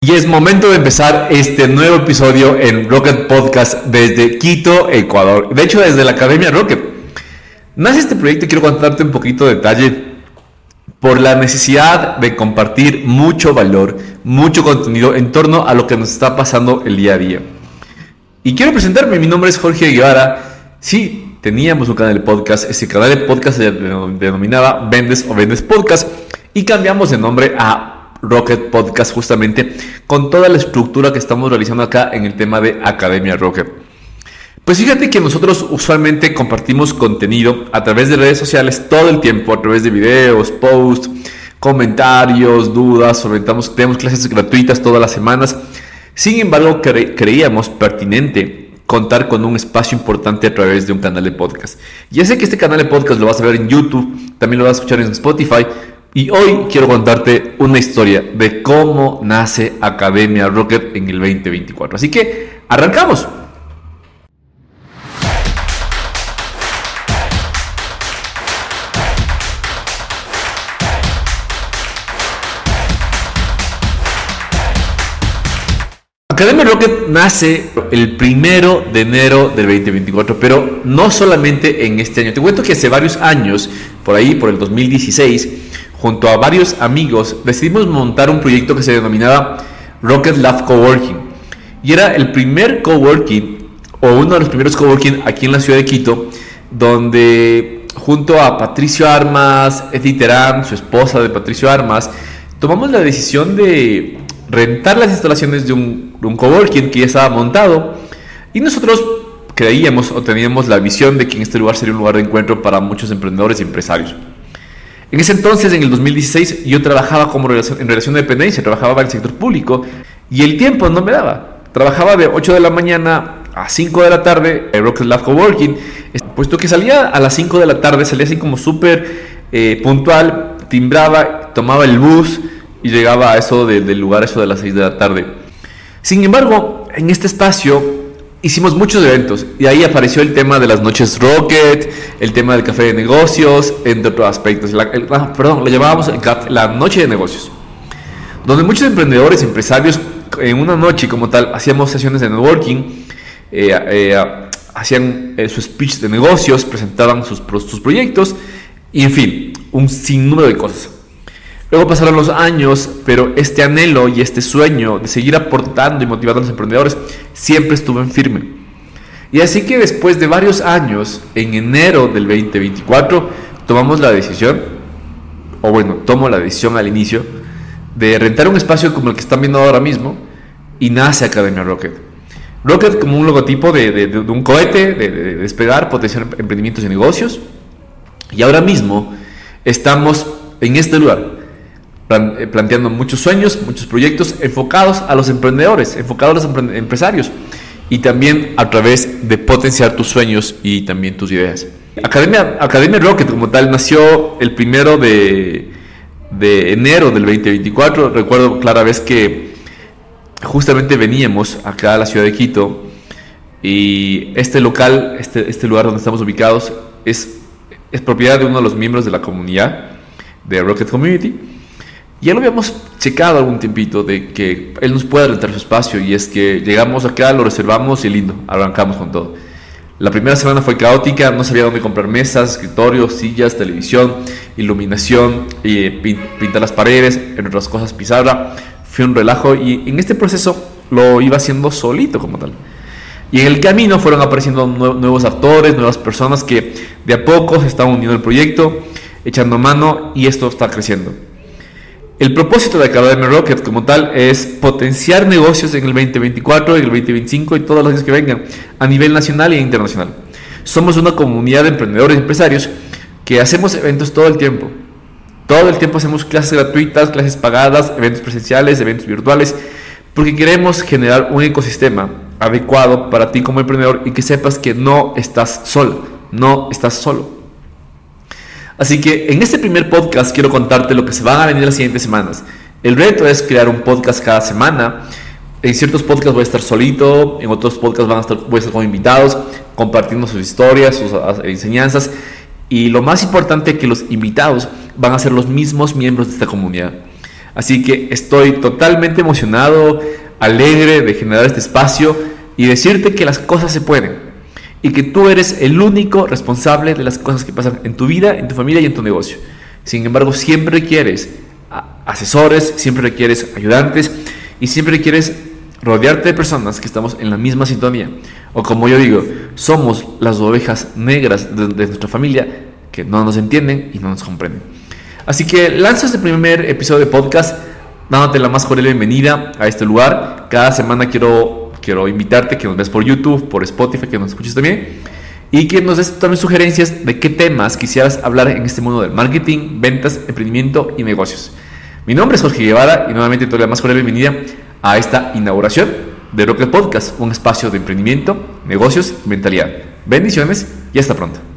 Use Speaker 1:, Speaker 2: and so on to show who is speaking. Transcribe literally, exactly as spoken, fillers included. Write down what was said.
Speaker 1: Y es momento de empezar este nuevo episodio en Rocket Podcast desde Quito, Ecuador. De hecho, desde la Academia Rocket. Nace este proyecto y quiero contarte un poquito de detalle por la necesidad de compartir mucho valor, mucho contenido en torno a lo que nos está pasando el día a día. Y quiero presentarme, mi nombre es Jorge Guevara. Sí, teníamos un canal de podcast, ese canal de podcast se denominaba Vendes o Vendes Podcast y cambiamos de nombre a Rocket Podcast, justamente con toda la estructura que estamos realizando acá en el tema de Academia Rocket. Pues fíjate que nosotros usualmente compartimos contenido a través de redes sociales todo el tiempo, a través de videos, posts, comentarios, dudas, solventamos, tenemos clases gratuitas todas las semanas. Sin embargo, cre- creíamos pertinente contar con un espacio importante a través de un canal de podcast. Ya sé que este canal de podcast lo vas a ver en YouTube, también lo vas a escuchar en Spotify. Y hoy quiero contarte una historia de cómo nace Academia Rocket en el veinte veinticuatro. Así que, ¡arrancamos! Academia Rocket nace el primero de enero del veinte veinticuatro, pero no solamente en este año. Te cuento que hace varios años, por ahí, por el dos mil dieciséis, junto a varios amigos, decidimos montar un proyecto que se denominaba Rocket Lab Coworking. Y era el primer coworking, o uno de los primeros coworking aquí en la ciudad de Quito, donde junto a Patricio Armas, Edi Terán, su esposa de Patricio Armas, tomamos la decisión de rentar las instalaciones de un, de un coworking que ya estaba montado. Y nosotros creíamos o teníamos la visión de que en este lugar sería un lugar de encuentro para muchos emprendedores y empresarios. En ese entonces, en el dos mil dieciséis, yo trabajaba como relación, en relación de dependencia, trabajaba en el sector público y el tiempo no me daba. Trabajaba de ocho de la mañana a cinco de la tarde en Rocket Lab Coworking, puesto que salía a las cinco de la tarde, salía así como súper eh, puntual, timbraba, tomaba el bus y llegaba a eso de, del lugar eso de las seis de la tarde. Sin embargo, en este espacio hicimos muchos eventos y ahí apareció el tema de las noches Rocket, el tema del café de negocios, entre otros aspectos. La, el, perdón, lo llamábamos el café, la noche de negocios, donde muchos emprendedores, empresarios, en una noche como tal, hacíamos sesiones de networking, eh, eh, hacían eh, su speech de negocios, presentaban sus, sus proyectos y en fin, un sinnúmero de cosas. Luego pasaron los años, pero este anhelo y este sueño de seguir aportando y motivando a los emprendedores siempre estuvo en firme. Y así que después de varios años, en enero del veinte veinticuatro, tomamos la decisión, o bueno, tomo la decisión al inicio, de rentar un espacio como el que están viendo ahora mismo, y nace Academia Rocket. Rocket como un logotipo de, de, de un cohete, de, de despegar, potenciar emprendimientos y negocios. Y ahora mismo estamos en este lugar, planteando muchos sueños, muchos proyectos enfocados a los emprendedores, enfocados a los empre- empresarios y también a través de potenciar tus sueños y también tus ideas. Academia, Academia Rocket como tal nació el primero de, de enero del veinte veinticuatro. Recuerdo clara vez que justamente veníamos acá a la ciudad de Quito y este local, este, este lugar donde estamos ubicados es, es propiedad de uno de los miembros de la comunidad de Rocket Community. Ya lo habíamos checado algún tiempito de que él nos pueda rentar su espacio y es que llegamos acá, lo reservamos y lindo, arrancamos con todo. La primera semana fue caótica, no sabía dónde comprar mesas, escritorios, sillas, televisión, iluminación, y pintar las paredes, entre otras cosas pizarra. Fue un relajo y en este proceso lo iba haciendo solito como tal. Y en el camino fueron apareciendo nuevos actores, nuevas personas que de a poco se estaban uniendo al proyecto, echando mano y esto está creciendo. El propósito de Academia Rocket como tal es potenciar negocios en el veinte veinticuatro, en el veinte veinticinco y todos los años que vengan a nivel nacional e internacional. Somos una comunidad de emprendedores y empresarios que hacemos eventos todo el tiempo. Todo el tiempo hacemos clases gratuitas, clases pagadas, eventos presenciales, eventos virtuales, porque queremos generar un ecosistema adecuado para ti como emprendedor y que sepas que no estás solo, no estás solo. Así que en este primer podcast quiero contarte lo que se van a venir las siguientes semanas. El reto es crear un podcast cada semana. En ciertos podcasts voy a estar solito, en otros podcasts van a estar, voy a estar con invitados, compartiendo sus historias, sus enseñanzas. Y lo más importante es que los invitados van a ser los mismos miembros de esta comunidad. Así que estoy totalmente emocionado, alegre de generar este espacio y decirte que las cosas se pueden y que tú eres el único responsable de las cosas que pasan en tu vida, en tu familia y en tu negocio. Sin embargo, siempre requieres asesores, siempre requieres ayudantes y siempre requieres rodearte de personas que estamos en la misma sintonía. O como yo digo, somos las ovejas negras de, de nuestra familia que no nos entienden y no nos comprenden. Así que lanzo este primer episodio de podcast dándote la más cordial bienvenida a este lugar. Cada semana quiero, quiero invitarte que nos veas por YouTube, por Spotify, que nos escuches también y que nos des también sugerencias de qué temas quisieras hablar en este mundo del marketing, ventas, emprendimiento y negocios. Mi nombre es Jorge Guevara y nuevamente te doy la más cordial bienvenida a esta inauguración de Rocket Podcast, un espacio de emprendimiento, negocios y mentalidad. Bendiciones y hasta pronto.